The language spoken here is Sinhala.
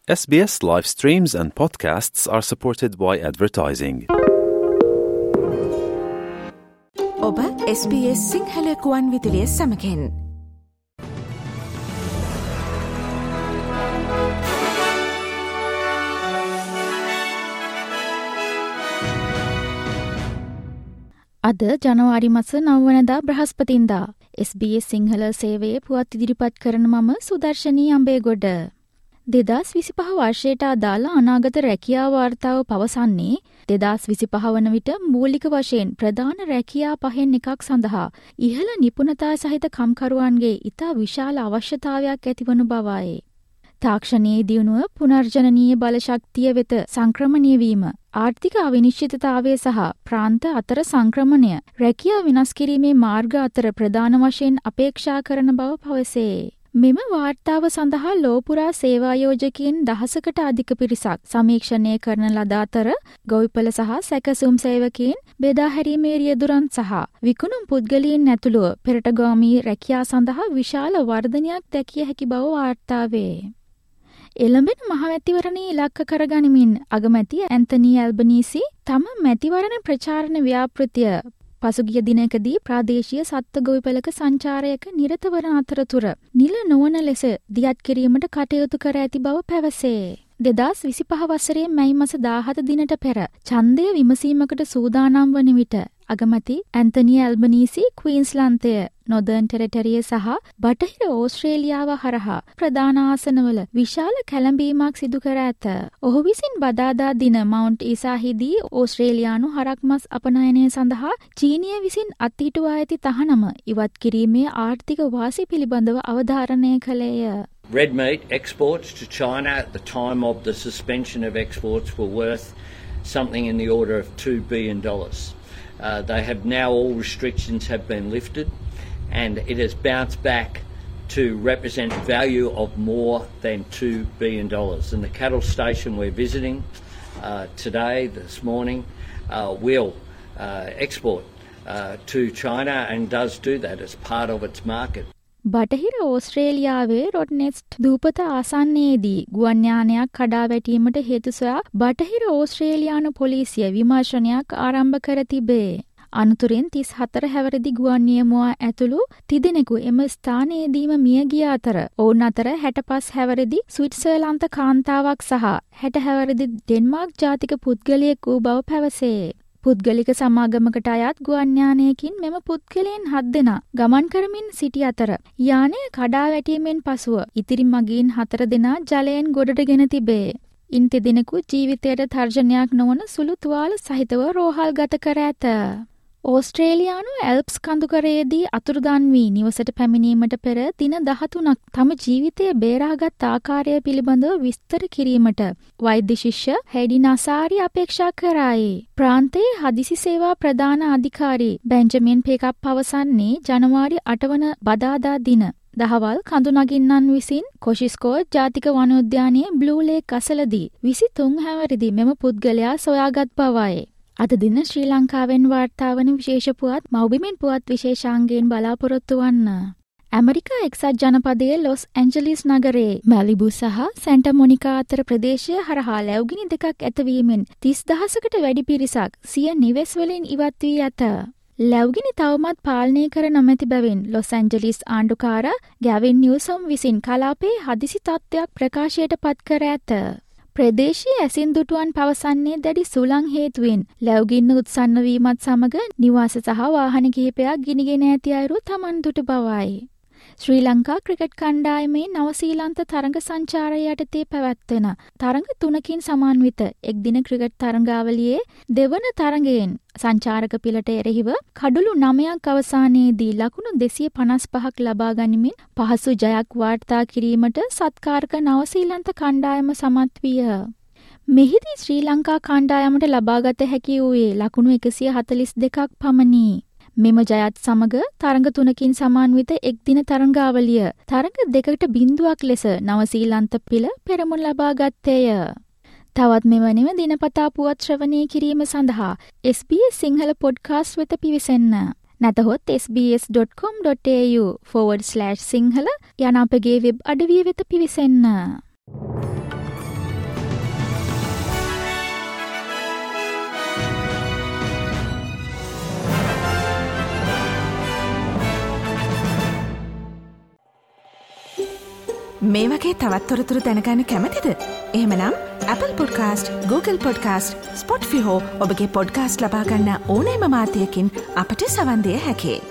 SBS live streams and podcasts are supported by advertising. ඔබ SBS සිංහල කුවන් විදුලිය සමගින් අද ජනවාරි මාස 9 වෙනිදා බ්‍රහස්පතින්දා SBS සිංහල සේවයේ පුවත් ඉදිරිපත් කරන මම සුදර්ශනී අඹේගොඩ 2025 වර්ෂයට අදාළ අනාගත රැකියා වාර්තාව පවසන්නේ 2025 වන විට මූලික වශයෙන් ප්‍රධාන රැකියා පහෙන් එකක් සඳහා ඉහළ නිපුණතා සහිත කම්කරුවන්ගේ ඉතා විශාල අවශ්‍යතාවයක් ඇතිවනු බවයි. තාක්ෂණයේ දියුණුව, පුනර්ජනනීය බලශක්තිය වෙත සංක්‍රමණය වීම, ආර්ථික අවිනිශ්චිතතාවය සහ ප්‍රාන්ත අතර සංක්‍රමණය රැකියා විනාශ කිරීමේ මාර්ග අතර ප්‍රධාන වශයෙන් අපේක්ෂා කරන බව පවසේ. මෙම වාර්තාව සඳහා ලෝපුරා සේවා යෝජකයින් 10කට අධික පිරිසක් සමීක්ෂණය කරන ලද අතර ගොවිපළ සහ සැකසුම් සේවකයින්, බෙදා හැරීමේ රියදුරන් සහ විකුණුම් පුද්ගලයන් ඇතුළුව පෙරටගාමී රැකියා සඳහා විශාල වර්ධනයක් දැකිය හැකි බව වාර්තාවේ. එළඹෙන මහමැතිවරණයේ ඉලක්ක කරගනිමින් අගමැති ඇන්තනී ඇල්බනීසි තම මැතිවරණ ප්‍රචාරණ ව්‍යාපෘතිය පසුගිය දිනකදී ප්‍රාදේශීය සත්ත්ව ගොවිපළක සංචාරයක නිරත වන අතරතුර නිල නොවන ලෙස දියත් කිරීමට කටයුතු කර ඇති බව පැවසේ. 2025 වසරේ මැයි මාස 17 දිනට පෙර ඡන්දය විමසීමකට සූදානම් වන විට අගමැති ඇන්තනී ඇල්බනීසි ක්වීන්ස්ලන්තය, නොදර්න් ටෙරිටරිය සහ බටහිර ඕස්ට්‍රේලියාව හරහා ප්‍රධාන ආසනවල විශාල කැළඹීමක් සිදු කර ඇත. ඔහු විසින් බදාදා දින මවුන්ට් ඊසාහිදී ඕස්ට්‍රේලියානු හරක් මස් අපනයනය සඳහා චීනය විසින් අත්හිටුවා ඇති තහනම ඉවත් කිරීමේ ආර්ථික වාසි පිළිබඳව අවධාරණය කළේය. Red meat exports to China at the time of the suspension of exports were worth something in the order of $2 billion. They have now, all restrictions have been lifted and it has bounced back to represent value of more than $2 billion. And the cattle station we're visiting today, this morning, will export to China and does do that as part of its market. බටහිර ඕස්ට්‍රේලියාවේ රොඩ්නෙස්ට් දූපත ආසන්නයේදී ගුවන් යානයක් කඩා වැටීමට හේතු සොයා බටහිර ඕස්ට්‍රේලියානු පොලිසිය විමර්ශනයක් ආරම්භ කර තිබේ. අනතුරින් 34 හැවිරිදි ගුවන් නියමුවා ඇතුළු තිදෙනෙකු එම ස්ථානයේදීම මිය ගිය අතර ඔවුන් අතර 65 හැවිරිදි ස්විට්සර්ලන්ත කාන්තාවක් සහ 60 හැවිරිදි ඩෙන්මාර්ක් ජාතික පුද්ගලයෙක් වූ බව පැවසේ. පුද්ගලික සමාගමකට අයත් ගුවන් යානයකින් මෙම පුද්ගලයන් 7 දෙනා ගමන් කරමින් සිටි අතර යානය කඩා වැටීමෙන් පසුව ඉතිරි මගීන් 4 දෙනා ජලයෙන් ගොඩට ගෙන තිබේ. ඉන් දෙදෙනෙකු ජීවිතයට තර්ජනයක් නොවන සුළු තුවාල සහිතව රෝහල් ගත කර ඇත. ඕස්ට්‍රේලියානු ඇල්ප්ස් කඳුකරයේදී අතුරුදන් වී නිවසට පැමිණීමට පෙර දින 13ක් තම ජීවිතය බේරාගත් ආකාරය පිළිබඳව විස්තර කිරීමට වෛද්‍ය ශිෂ්‍ය හෙඩි නසාරි අපේක්ෂා කරයි. ප්‍රාන්තයේ හදිසි සේවා ප්‍රධාන අධිකාරී බෙන්ජමින් පේකප් පවසන්නේ ජනවාරි 8 වන බදාදා දින දහවල් කඳු නගින්නන් විසින් කොෂිස්කෝ ජාතික වනෝද්‍යානයේ බ්ලූ ලේක් අසලදී 23 හැවිරිදි මෙම පුද්ගලයා සොයාගත් බවයි. අද දින ශ්‍රී ලංකාවෙන් වාර්තා වන විශේෂ පුවත් මව්බිමෙන් පුවත් විශේෂාංගයෙන් බලාපොරොත්තු වන්න. ඇමරිකා එක්සත් ජනපදයේ ලොස් ඇන්ජලිස් නගරයේ මැලිබු සහ සැන්ටා මොනිකා අතර ප්‍රදේශය හරහා ලැබුගිනි දෙකක් ඇතවීමෙන් 30,000කට වැඩි පිරිසක් සිය නිවෙස් වලින් ඉවත් වී ඇත. ලැබුගිනි තවමත් පාලනය කර නොමැති බැවින් ලොස් ඇන්ජලිස් ආණ්ඩුකාර ගැවින් නිව්සම් විසින් කලාපයේ හදිසි තත්ත්වයක් ප්‍රකාශයට පත් කර ඇත. ප්‍රදේශීය ඇසින් දුටුවන් පවසන්නේ දැඩි සුළං හේතුවෙන් ලැබුගින්න උත්සන්න වීමත් සමග නිවාස සහ වාහන කිහිපයක් ගිනිගෙන ඇති අයුරු තමන් දුටු බවයි. ශ්‍රී ලංකා ක්‍රිකට් කණ්ඩායමේ නවසීලන්ත තරඟ සංචාරය යටතේ පැවැත්වෙන තරඟ 3කින් සමාන්විත එක්දින ක්‍රිකට් තරඟාවලියේ දෙවන තරඟයෙන් සංචාරක පිළට එරෙහිව කඩුළු 9ක් අවසානයේදී ලකුණු 255ක් ලබා ගනිමින් පහසු ජයක් වාර්තා කිරීමට සත්කාරක නවසීලන්ත කණ්ඩායම සමත් විය. මෙහිදී ශ්‍රී ලංකා කණ්ඩායමට ලබාගත හැකි වූයේ ලකුණු 142ක් පමණි. මෙම ජයත් සමග තරඟ 3කින් සමාන්විත එක්දින තරඟාවලිය තරඟ 2-0ක් ලෙස නවසීලන්ත පිළ පෙරමුණ ලබා ගත්තේය. තවත් මෙවැනිම දිනපතා පුවත් ශ්‍රවණය කිරීම සඳහා SBS සිංහල පොඩ්කාස්ට් වෙත පිවිසෙන්න. නැතහොත් sbs.com.au/සිංහල යන අපගේ වෙබ් අඩවිය වෙත පිවිසෙන්න. මේ වගේ තවත් තොරතුරු දැනගන්න කැමතිද? එහෙමනම් Apple Podcast, Google Podcast, Spotify හෝ ඔබගේ පොඩ්කාස්ට් ලබා ගන්න ඕනෑම මාධ්‍යයකින් අපට සවන් දිය හැකියි.